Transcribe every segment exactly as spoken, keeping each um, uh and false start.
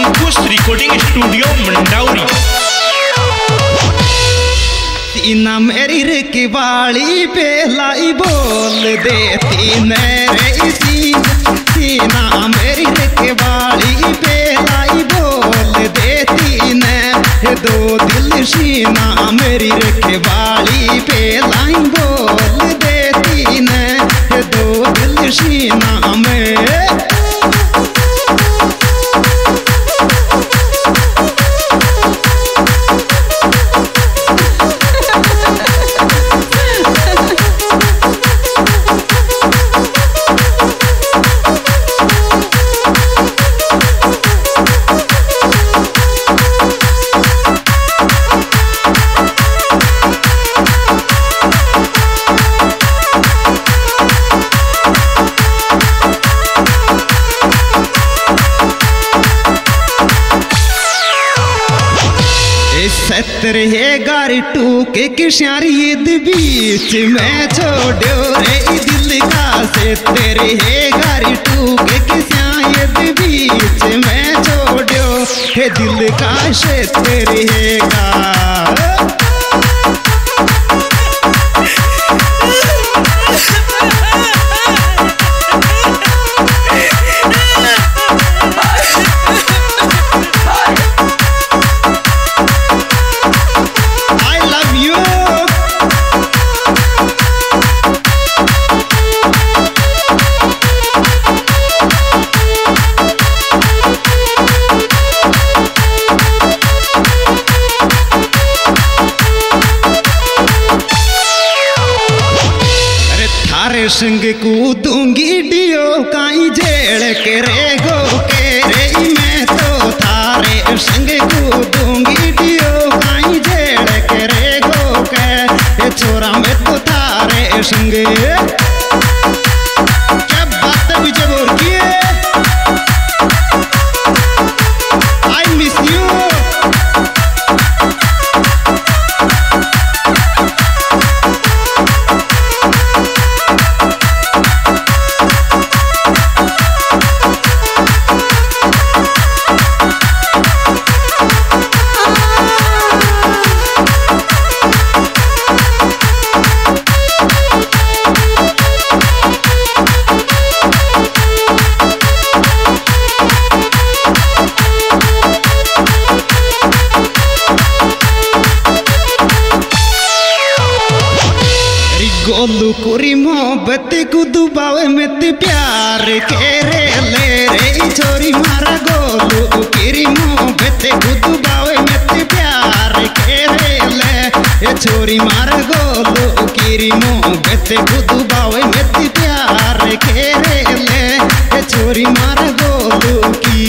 अंकुश recording studio मंडाउरी। सीना मेरी रखवाली पे लाई बोल देती मेरे सीना मेरी रखवाली पे लाई बोल देती ने दो दिल सीना मेरी रखवाली पे लाई बोल देती ने दो दिल सीना में। सत्तर है गारी टूके किशारी ईद बीच में छोड़ो रे दिल का से तेरे है गारी टूके किशारी ईद बीच में छोड़ो है दिल का से तेरे है गा। संग कूदूंगी डियो काई जेड़ के रे गो के रे मैं तो थारे संग कूदूंगी डियो काई जेड़ के रे गो के छोरा मैं तो थारे संग। क्या बात भी जब और किए आई मिस यू। गोलू कुरी मोहब्बत को दुबावे में ते प्यार के रे ले रे छोरी मारा गोलू कुरी मोहब्बत को दुबावे में ते प्यार के रे ले छोरी मारा गोलू कुरी मोहब्बत को दुबावे में ते प्यार के रे ले छोरी मारा गोलू की।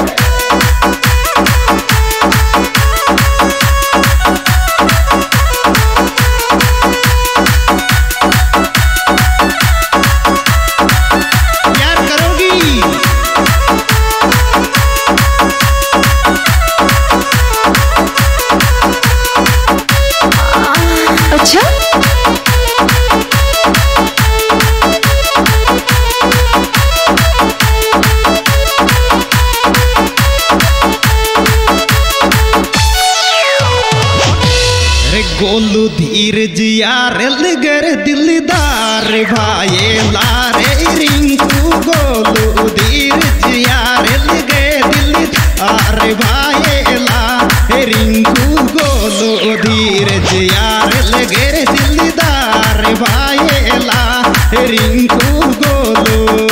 गोलू धीरज यार लगर दिलदार भाई लारे रिंकू गोलू धीरज यार लगे दिलदार भाई ला रिंकू गोलू धीरज यार लगे दिलदार भाई ला रिंकू गोलू।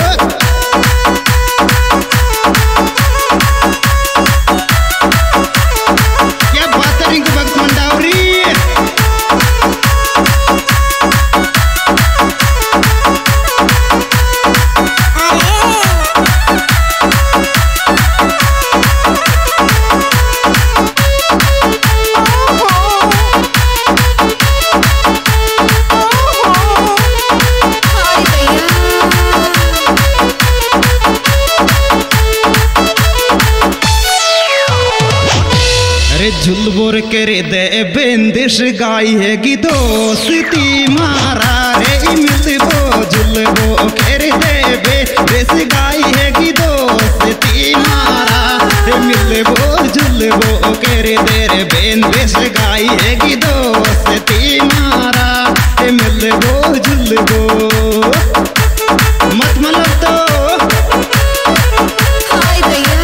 क्या बात है रिंकू भक्त मंडाउरी। झुलबोर करे दे बेंदिश गाई है कि दोस्ती मारा रे मिलबो झुलबो करे दे बेंदिश गाई है कि दोस्ती मारा देरे देरे बेन बेस गाई हैगी दोस्ती मारा मिल गो झुल गो मत मतलब तो हाय भैया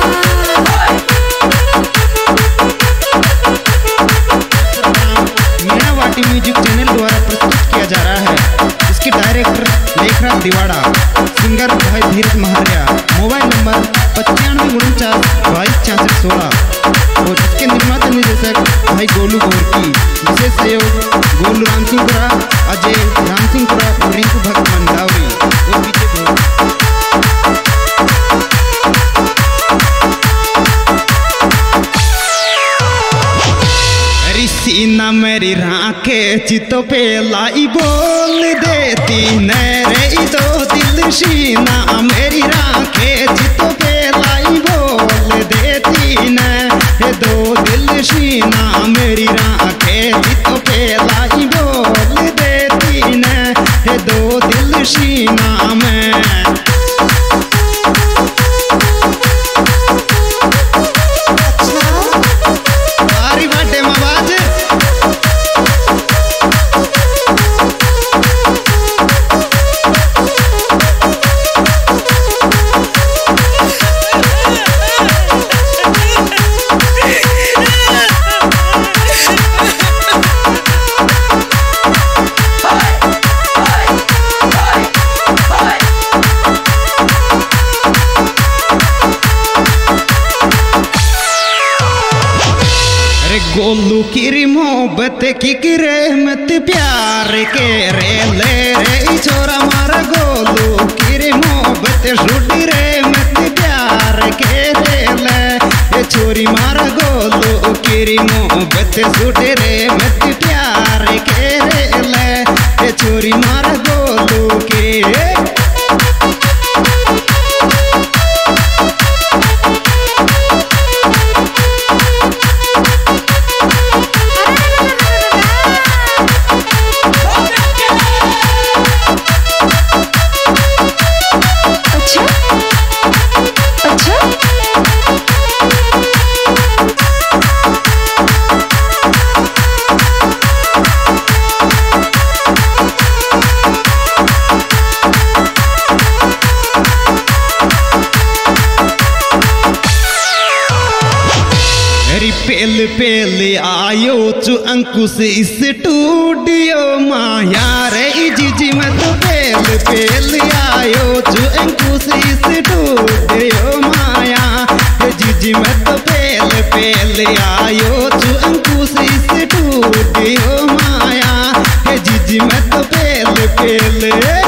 मीना वाटी म्यूजिक चैनल द्वारा प्रस्तुत किया जा रहा है। इसके डायरेक्टर लेखराज दिवाड़ा, सिंगर भाई धीरज महारिया, मोबाइल नंबर पचानवे उनचास बाईस छियासठ सोलह और इसके निर्माता निर्देशक भाई गोलू गोरकी। विशेष सहयोग गोलू राम सिंहपुरा, अजय राम सिंहपुरा और रिंकू भक्त मंडावरी और पीछे सीना मेरी राखे चितो पे लाई बोल देती नरे दो दिल सीना मेरी राखे चितो पे लाई बोल देती न दो दिल सीना मेरी राखे चितो पे लाई बोल देती न दो दिल सीना में गोलू की मोहब्बत की करे मत प्यार के रे ले रे छोरा मारा गोलू की मोहब्बत छूट रे मत प्यार के रे ले छोरी मारा गोलू की मोहब्बत छूट रे मत प्यार के रे ले छोरी मारा गोलू के पेल पेल आयो चु अंकुश इस स्टूडियो माया रे जीजी में तो पेल पेल आयो चु अंकुश इस स्टूडियो माया जीजी में तो पेल पेल आयो चु अंकुश इस स्टूडियो माया जीजी में तो पेल पेल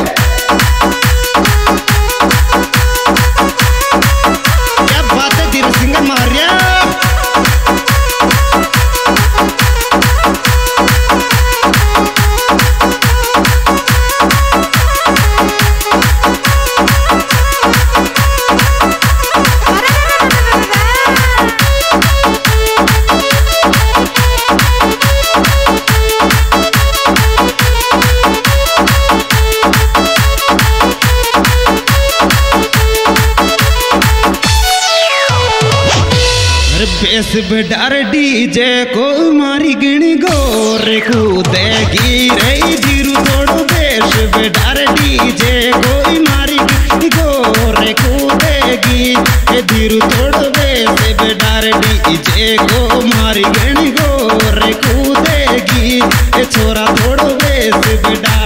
क्या बात है धीरज सिंगर मारिया। बेस बेडार डीजे को मारी गिणी गोर कूदेगी रे जीरू थोड़ो बेस बेडार डीजे को मारी गिणी गोर कूदेगी जीरू थोड़ो बेस बेडार डीजे को मारी गिणी गोर कूदेगी छोरा थोड़ो बेस बेडार